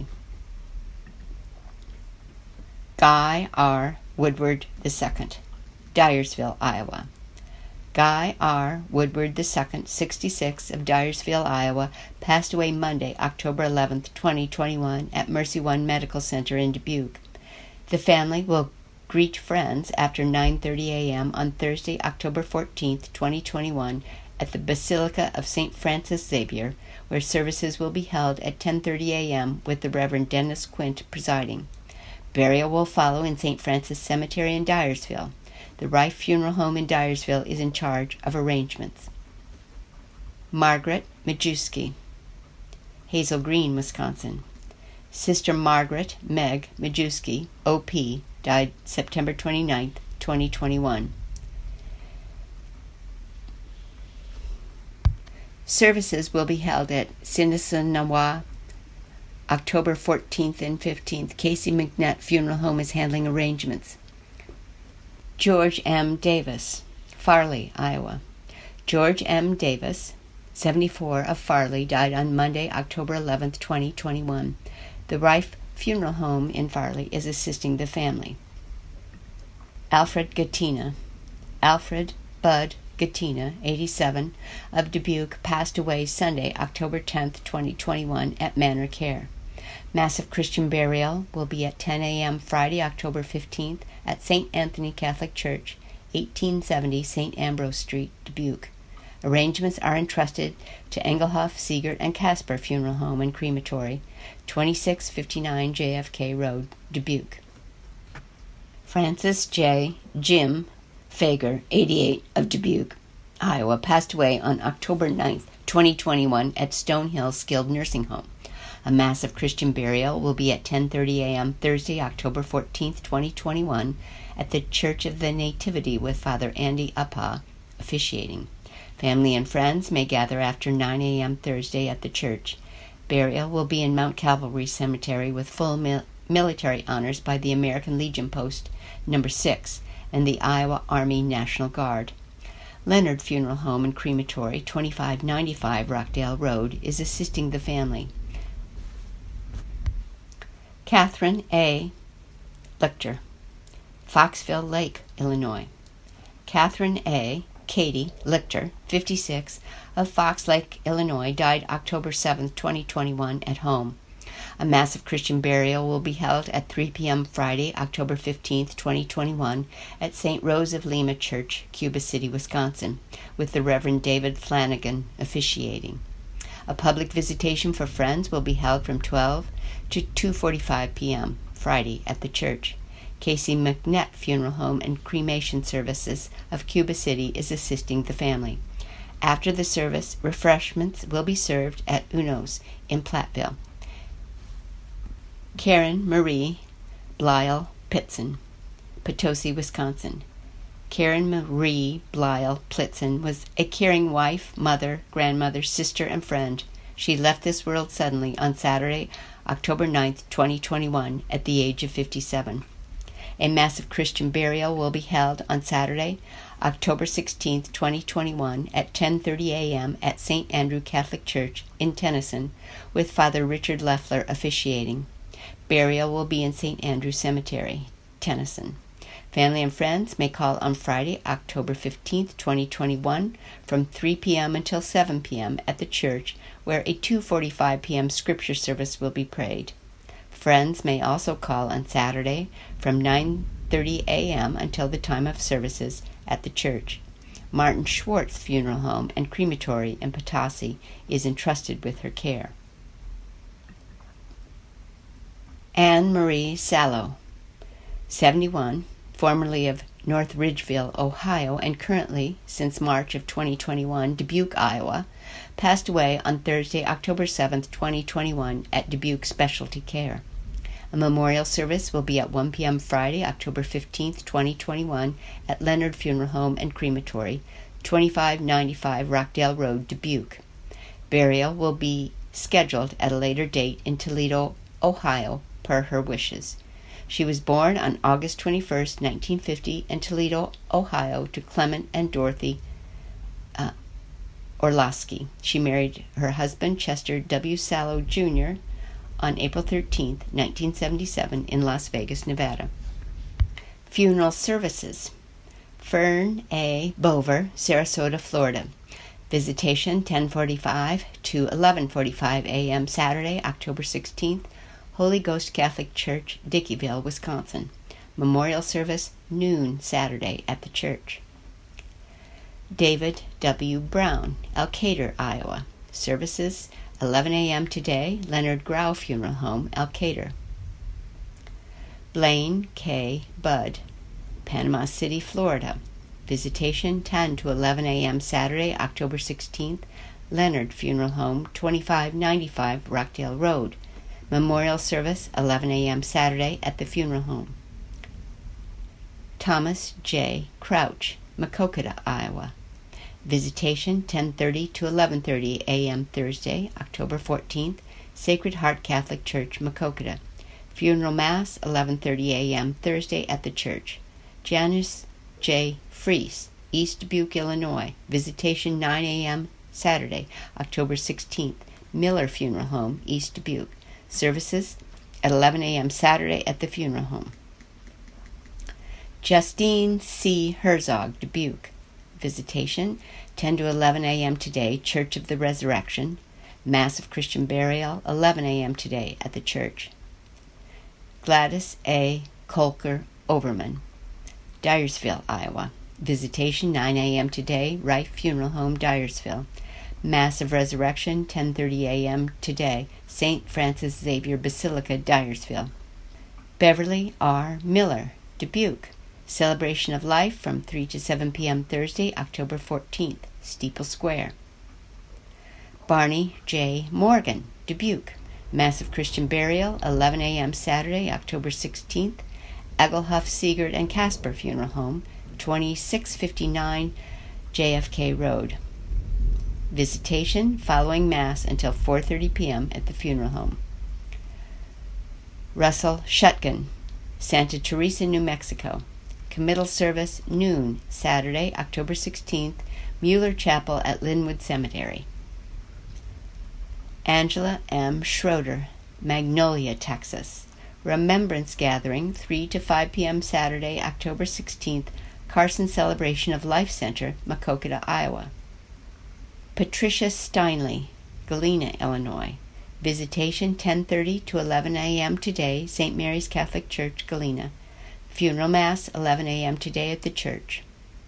Guy R. Woodward II, Dyersville, Iowa. Guy R. Woodward II, 66, of Dyersville, Iowa, passed away Monday, October 11, 2021, at Mercy One Medical Center in Dubuque. The family will greet friends after 9:30 a.m. on Thursday, October 14, 2021, at the Basilica of St. Francis Xavier, where services will be held at 10:30 a.m. with the Reverend Dennis Quint presiding. Burial will follow in St. Francis Cemetery in Dyersville. The Rife Funeral Home in Dyersville is in charge of arrangements. Margaret Majewski, Hazel Green, Wisconsin. Sister Margaret Meg Majewski, O.P., died September 29, 2021. Services will be held at Sinisinawa, October 14th and 15th. Casey McNett Funeral Home is handling arrangements. George M. Davis, Farley, Iowa. George M. Davis, 74, of Farley, died on Monday, October 11th, 2021. The Rife Funeral Home in Farley is assisting the family. Alfred Gattina, Alfred Bud Gattina, 87, of Dubuque, passed away Sunday, October 10th, 2021, at Manor Care. Massive Christian burial will be at 10 a.m. Friday, October 15th, at St. Anthony Catholic Church, 1870 St. Ambrose Street, Dubuque. Arrangements are entrusted to Engelhoff, Siegert, and Casper Funeral Home and Crematory, 2659 JFK Road, Dubuque. Francis J. Jim Fager, 88, of Dubuque, Iowa, passed away on October 9th, 2021, at Stonehill Skilled Nursing Home. A massive Christian burial will be at 10:30 a.m. Thursday, October 14th, 2021, at the Church of the Nativity with Father Andy Uphaw officiating. Family and friends may gather after 9 a.m. Thursday at the church. Burial will be in Mount Calvary Cemetery with full military honors by the American Legion Post No. 6 and the Iowa Army National Guard. Leonard Funeral Home and Crematory, 2595 Rockdale Road, is assisting the family. Catherine A. Lichter, Foxville Lake, Illinois. Catherine A. Katie Lichter, 56, of Fox Lake, Illinois, died October 7, 2021, at home. A massive Christian burial will be held at 3 p.m. Friday, October 15, 2021, at St. Rose of Lima Church, Cuba City, Wisconsin, with the Reverend David Flanagan officiating. A public visitation for friends will be held from 12 to 2:45 p.m. Friday at the church. Casey McNett Funeral Home and Cremation Services of Cuba City is assisting the family. After the service, refreshments will be served at Uno's in Platteville. Karen Marie Blyle Plitzen, Potosi, Wisconsin. Karen Marie Blyle Plitzen was a caring wife, mother, grandmother, sister, and friend. She left this world suddenly on Saturday, October 9, 2021, at the age of 57. A massive Christian burial will be held on Saturday, October 16, 2021, at 10:30 a.m. at St. Andrew Catholic Church in Tennyson, with Father Richard Leffler officiating. Burial will be in St. Andrew Cemetery, Tennyson. Family and friends may call on Friday, October 15, 2021, from 3 p.m. until 7 p.m. at the church, where a 2:45 p.m. scripture service will be prayed. Friends may also call on Saturday from 9:30 a.m. until the time of services at the church. Martin Schwartz Funeral Home and Crematory in Potosi is entrusted with her care. Anne Marie Sallow, 71, formerly of North Ridgeville, Ohio, and currently, since March of 2021, Dubuque, Iowa, passed away on Thursday, October 7, 2021, at Dubuque Specialty Care. A memorial service will be at 1 p.m. Friday, October 15, 2021, at Leonard Funeral Home and Crematory, 2595 Rockdale Road, Dubuque. Burial will be scheduled at a later date in Toledo, Ohio, per her wishes. She was born on August 21, 1950, in Toledo, Ohio, to Clement and Dorothy Orlowski. She married her husband, Chester W. Sallow, Jr., on April 13, 1977, in Las Vegas, Nevada. Funeral services. Fern A. Bover, Sarasota, Florida. Visitation 10:45 to 11:45 a.m. Saturday, October 16th, Holy Ghost Catholic Church, Dickeyville, Wisconsin. Memorial service noon Saturday at the church. David W. Brown, Elkader, Iowa. Services 11 a.m. today, Leonard Grau Funeral Home, Elkader. Blaine K. Budd, Panama City, Florida. Visitation 10 to 11 a.m. Saturday, October 16th, Leonard Funeral Home, 2595 Rockdale Road. Memorial service 11 a.m. Saturday at the funeral home. Thomas J. Crouch, Maquoketa, Iowa. Visitation 10:30 to 11:30 a.m. Thursday, October 14th, Sacred Heart Catholic Church, Maquoketa. Funeral Mass 11:30 a.m. Thursday at the church. Janice J. Fries, East Dubuque, Illinois. Visitation 9 a.m. Saturday, October 16th, Miller Funeral Home, East Dubuque. Services at 11 a.m. Saturday at the funeral home. Justine C. Herzog, Dubuque. Visitation 10 to 11 a.m. today, Church of the Resurrection. Mass of Christian Burial 11 a.m. today at the church. Gladys A. Kolker Overman, Dyersville, Iowa. Visitation 9 a.m. today, Wright Funeral Home, Dyersville. Mass of Resurrection 10:30 a.m. today, St. Francis Xavier Basilica, Dyersville. Beverly R. Miller, Dubuque. Celebration of Life from 3 to 7 p.m. Thursday, October 14th, Steeple Square. Barney J. Morgan, Dubuque. Mass of Christian Burial 11 a.m. Saturday, October 16th, Egelhuff, Siegert, and Casper Funeral Home, 2659 JFK Road. Visitation following Mass until 4:30 p.m. at the funeral home. Russell Shutkin, Santa Teresa, New Mexico. Committal service noon Saturday, October 16th, Mueller Chapel at Linwood Cemetery. Angela M. Schroeder, Magnolia, Texas. Remembrance gathering 3 to 5 p.m. Saturday, October 16th, Carson Celebration of Life Center, Maquoketa, Iowa. Patricia Steinley, Galena, Illinois. Visitation 10:30 to 11 a.m. today, St. Mary's Catholic Church, Galena. Funeral Mass 11 a.m. today at the church.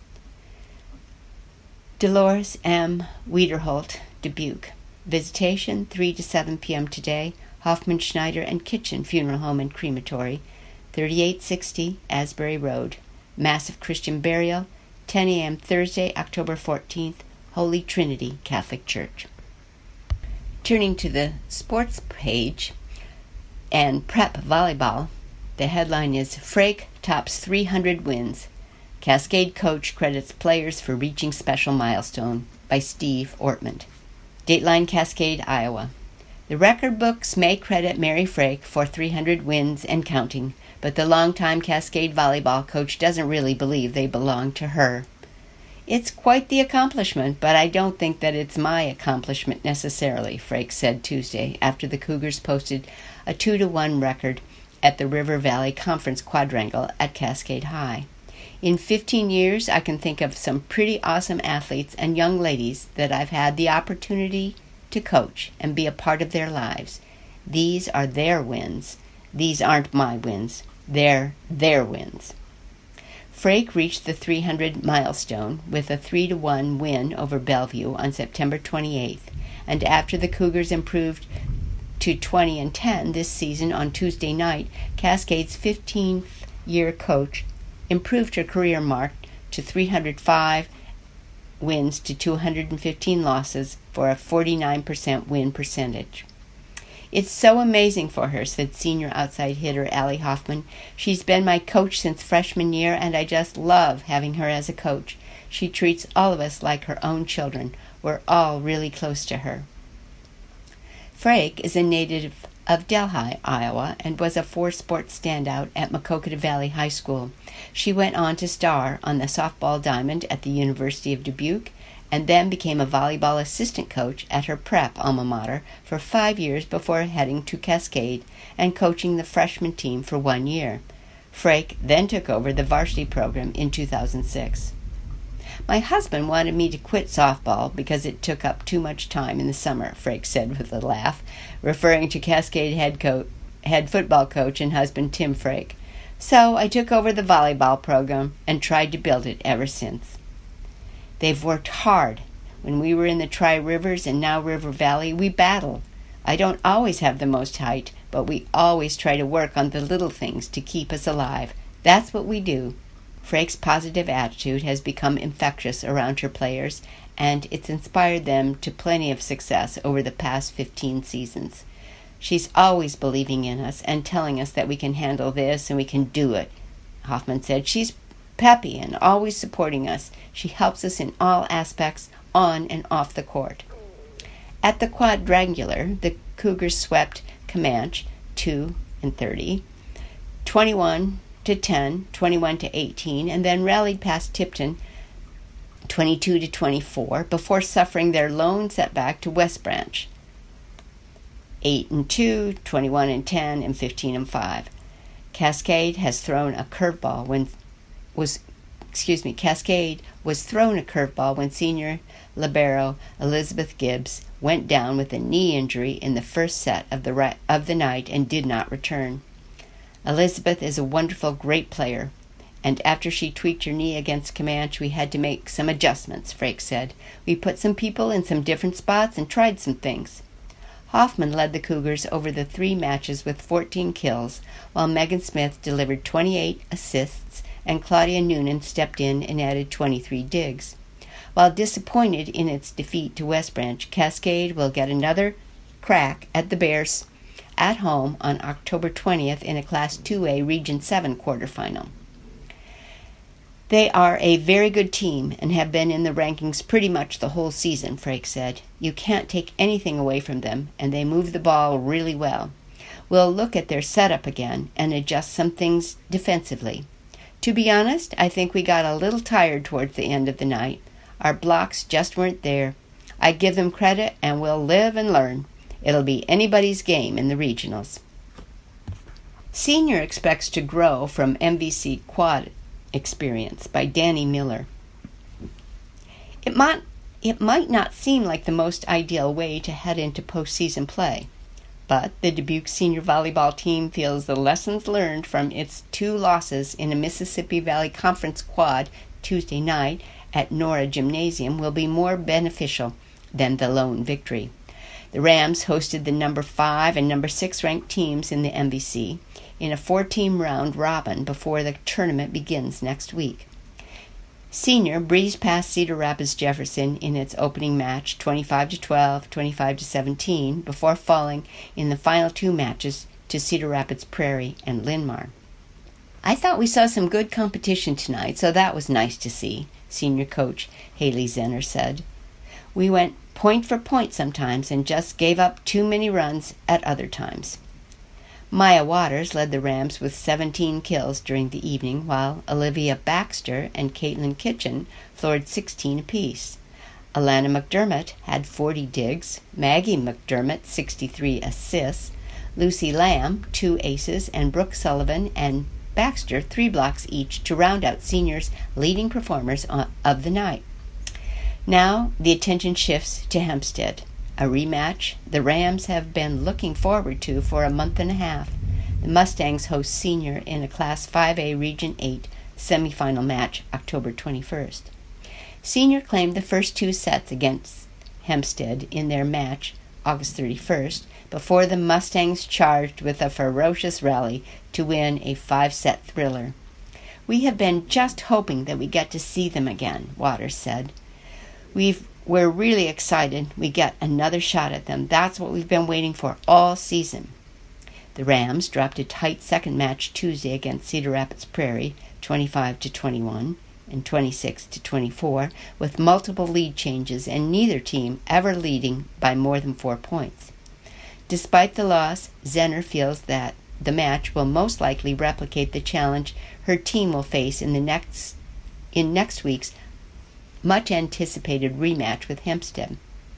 Dolores M. Wiederholt, Dubuque. Visitation 3 to 7 p.m. today, Hoffman Schneider and Kitchen Funeral Home and Crematory, 3860 Asbury Road. Mass of Christian Burial 10 a.m. Thursday, October 14th, Holy Trinity Catholic Church. Turning to the sports page and prep volleyball, the headline is Frake tops 300 wins. Cascade coach credits players for reaching special milestone, by Steve Ortman. Dateline, Cascade, Iowa. The record books may credit Mary Frake for 300 wins and counting, but the longtime Cascade volleyball coach doesn't really believe they belong to her. It's quite the accomplishment, but I don't think that it's my accomplishment necessarily, Frake said Tuesday after the Cougars posted a 2-1 record at the River Valley Conference Quadrangle at Cascade High. In 15 years, I can think of some pretty awesome athletes and young ladies that I've had the opportunity to coach and be a part of their lives. These are their wins, These aren't my wins. They're their wins. Frake reached the 300 milestone with a 3-1 win over Bellevue on September 28th, and after the Cougars improved to 20-10 this season on Tuesday night, Cascade's 15th-year coach improved her career mark to 305 wins to 215 losses for a 49% win percentage. It's so amazing for her, said senior outside hitter Allie Hoffman. She's been my coach since freshman year, and I just love having her as a coach. She treats all of us like her own children. We're all really close to her. Frake is a native of Delhi, Iowa, and was a four-sport standout at Maquoketa Valley High School. She went on to star on the softball diamond at the University of Dubuque, and then became a volleyball assistant coach at her prep alma mater for 5 years before heading to Cascade and coaching the freshman team for 1 year. Frake then took over the varsity program in 2006. My husband wanted me to quit softball because it took up too much time in the summer, Frake said with a laugh, referring to Cascade head football coach and husband Tim Frake. So I took over the volleyball program and tried to build it ever since. They've worked hard. When we were in the Tri-Rivers and now River Valley, we battle. I don't always have the most height, but we always try to work on the little things to keep us alive. That's what we do. Frake's positive attitude has become infectious around her players, and it's inspired them to plenty of success over the past 15 seasons. She's always believing in us and telling us that we can handle this and we can do it, Hoffman said. She's peppy and always supporting us. She helps us in all aspects, on and off the court. At the quadrangular, the Cougars swept Comanche 2-30, 21-10, 21-18, and then rallied past Tipton 22-24 before suffering their lone setback to West Branch 8-2, 21-10, and 15-5. Cascade was thrown a curveball when senior libero Elizabeth Gibbs went down with a knee injury in the first set of the night and did not return. Elizabeth is a wonderful, great player, and after she tweaked her knee against Comanche, we had to make some adjustments, Frake said. We put some people in some different spots and tried some things. Hoffman led the Cougars over the 3 matches with 14 kills, while Megan Smith delivered 28 assists and Claudia Noonan stepped in and added 23 digs. While disappointed in its defeat to West Branch, Cascade will get another crack at the Bears at home on October 20th in a Class 2A Region 7 quarterfinal. They are a very good team and have been in the rankings pretty much the whole season, Frake said. You can't take anything away from them, and they move the ball really well. We'll look at their setup again and adjust some things defensively. To be honest, I think we got a little tired towards the end of the night. Our blocks just weren't there. I give them credit, and we'll live and learn. It'll be anybody's game in the regionals. Senior expects to grow from MVC quad experience by Danny Miller. It might not seem like the most ideal way to head into postseason play, but the Dubuque senior volleyball team feels the lessons learned from its 2 losses in a Mississippi Valley Conference quad Tuesday night at Nora Gymnasium will be more beneficial than the lone victory. The Rams hosted the number 5 and number 6 ranked teams in the MVC in a 4-team round robin before the tournament begins next week. Senior breezed past Cedar Rapids Jefferson in its opening match 25-12, 25-17 before falling in the final 2 matches to Cedar Rapids Prairie and Linn-Mar. I thought we saw some good competition tonight, so that was nice to see, senior coach Haley Zenner said. We went point for point sometimes and just gave up too many runs at other times. Maya Waters led the Rams with 17 kills during the evening, while Olivia Baxter and Caitlin Kitchen floored 16 apiece. Alana McDermott had 40 digs, Maggie McDermott 63 assists, Lucy Lamb 2 aces, and Brooke Sullivan and Baxter 3 blocks each to round out seniors' leading performers of the night. Now the attention shifts to Hempstead, a rematch the Rams have been looking forward to for a month and a half. The Mustangs host Senior in a Class 5A Region 8 semifinal match October 21st. Senior claimed the first 2 sets against Hempstead in their match August 31st before the Mustangs charged with a ferocious rally to win a 5-set thriller. "We have been just hoping that we get to see them again," Waters said. We're really excited we get another shot at them. That's what we've been waiting for all season." The Rams dropped a tight second match Tuesday against Cedar Rapids Prairie, 25-21 and 26-24, with multiple lead changes and neither team ever leading by more than 4 points. Despite the loss, Zenner feels that the match will most likely replicate the challenge her team will face in next week's much-anticipated rematch with Hempstead.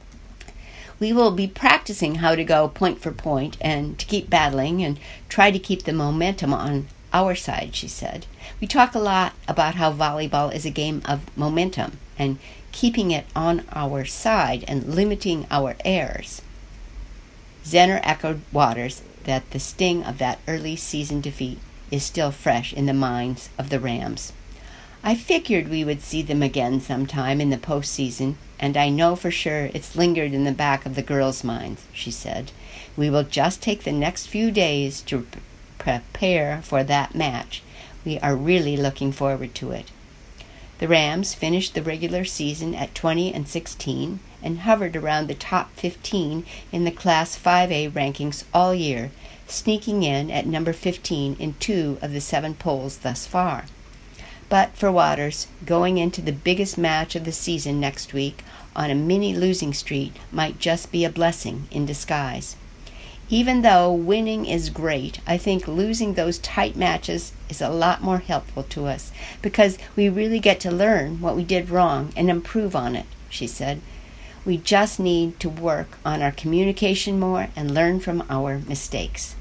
"We will be practicing how to go point for point and to keep battling and try to keep the momentum on our side," she said. "We talk a lot about how volleyball is a game of momentum and keeping it on our side and limiting our errors." Zenner echoed Waters that the sting of that early season defeat is still fresh in the minds of the Rams. "I figured we would see them again sometime in the postseason, and I know for sure it's lingered in the back of the girls' minds," she said. "We will just take the next few days to prepare for that match. We are really looking forward to it." The Rams finished the regular season at 20-16 and hovered around the top 15 in the Class 5A rankings all year, sneaking in at number 15 in 2 of the 7 polls thus far. But for Waters, going into the biggest match of the season next week on a mini losing streak might just be a blessing in disguise. "Even though winning is great, I think losing those tight matches is a lot more helpful to us because we really get to learn what we did wrong and improve on it," she said. "We just need to work on our communication more and learn from our mistakes."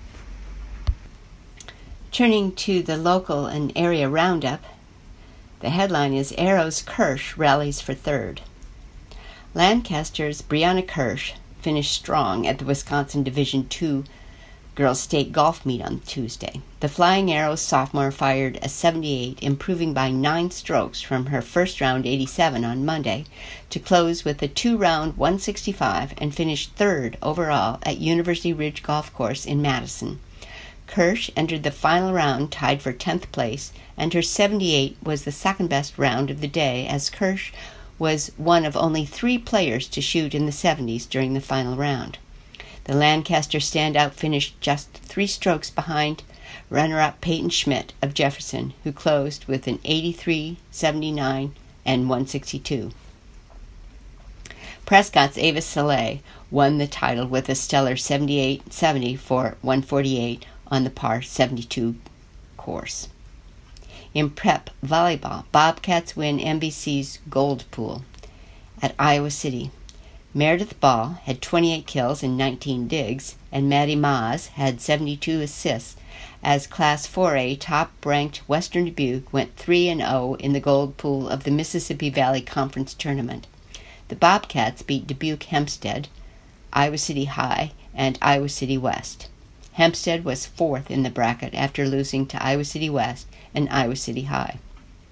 Turning to the local and area roundup, the headline is Arrow's Kirsch rallies for third. Lancaster's Brianna Kirsch finished strong at the Wisconsin Division II Girls State Golf Meet on Tuesday. The Flying Arrows sophomore fired a 78, improving by 9 strokes from her first-round 87 on Monday to close with a 2-round 165 and finish third overall at University Ridge Golf Course in Madison. Kirsch entered the final round tied for 10th place, and her 78 was the second-best round of the day, as Kirsch was one of only 3 players to shoot in the 70s during the final round. The Lancaster standout finished just 3 strokes behind runner-up Peyton Schmidt of Jefferson, who closed with an 83, 79, and 162. Prescott's Avis Soleil won the title with a stellar 78-70 for 148 on the par 72 course. In prep volleyball, Bobcats win MVC's Gold Pool at Iowa City. Meredith Ball had 28 kills and 19 digs, and Maddie Maas had 72 assists, as Class 4A top-ranked Western Dubuque went 3-0 in the Gold Pool of the Mississippi Valley Conference Tournament. The Bobcats beat Dubuque Hempstead, Iowa City High, and Iowa City West. Hempstead was 4th in the bracket after losing to Iowa City West and Iowa City High.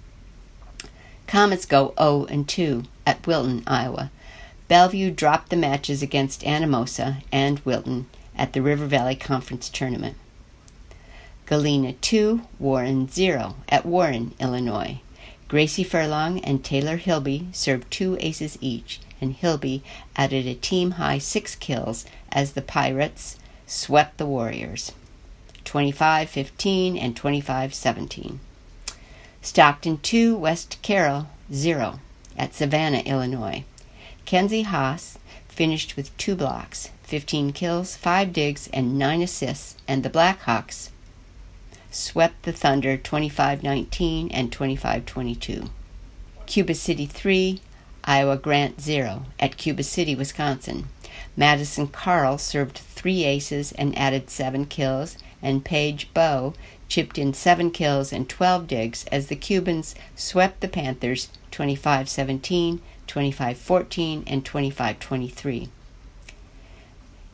Comets go 0-2 at Wilton, Iowa. Bellevue dropped the matches against Anamosa and Wilton at the River Valley Conference Tournament. Galena 2, Warren 0 at Warren, Illinois. Gracie Furlong and Taylor Hilby served 2 aces each, and Hilby added a team-high 6 kills as the Pirates swept the Warriors, 25-15 and 25-17. Stockton 2, West Carroll 0 at Savannah, Illinois. Kenzie Haas finished with 2 blocks, 15 kills, 5 digs, and 9 assists, and the Blackhawks swept the Thunder 25-19 and 25-22. Cuba City 3, Iowa Grant 0 at Cuba City, Wisconsin. Madison Carl served 3 aces and added 7 kills, and Paige Bowe chipped in 7 kills and 12 digs as the Cubans swept the Panthers 25-17, 25-14, and 25-23.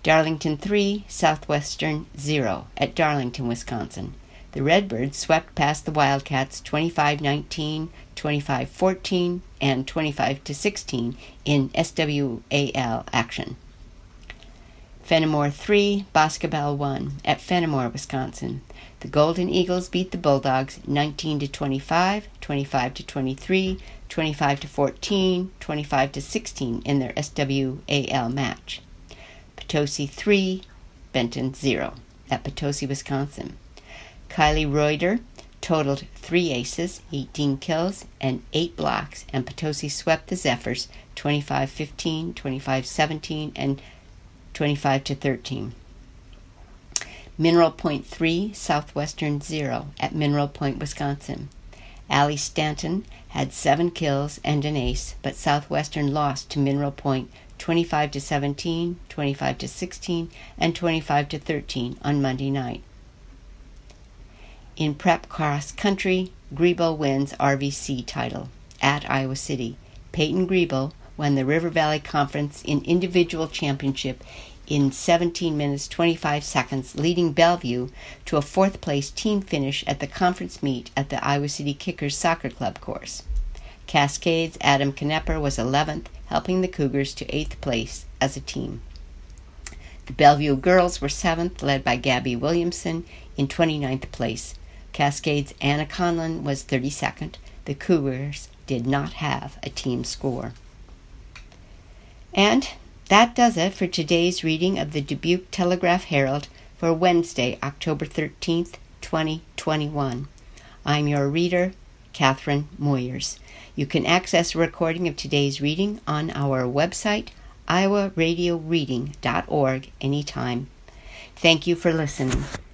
Darlington 3, Southwestern 0 at Darlington, Wisconsin. The Redbirds swept past the Wildcats 25-19, 25-14, and 25-16 in SWAL action. Fenimore 3, Boscobel 1 at Fenimore, Wisconsin. The Golden Eagles beat the Bulldogs 19-25, 25-23, 25-14, 25-16 in their SWAL match. Potosi 3, Benton 0 at Potosi, Wisconsin. Kylie Reuter totaled 3 aces, 18 kills, and 8 blocks, and Potosi swept the Zephyrs 25-15, 25-17, and 25-13. Mineral Point 3, Southwestern 0 at Mineral Point, Wisconsin. Allie Stanton had 7 kills and an ace, but Southwestern lost to Mineral Point 25-17, 25-16, and 25-13 on Monday night. In prep cross country, Grebo wins RVC title at Iowa City. Peyton Grebo won the River Valley Conference in individual championship in 17 minutes 25 seconds, leading Bellevue to a 4th place team finish at the conference meet at the Iowa City Kickers Soccer Club course. Cascades' Adam Knepper was 11th, helping the Cougars to 8th place as a team. The Bellevue girls were 7th, led by Gabby Williamson in 29th place. Cascades' Anna Conlon was 32nd. The Cougars did not have a team score. And that does it for today's reading of the Dubuque Telegraph-Herald for Wednesday, October 13th, 2021. I'm your reader, Catherine Moyers. You can access a recording of today's reading on our website, iowaradioreading.org, anytime. Thank you for listening.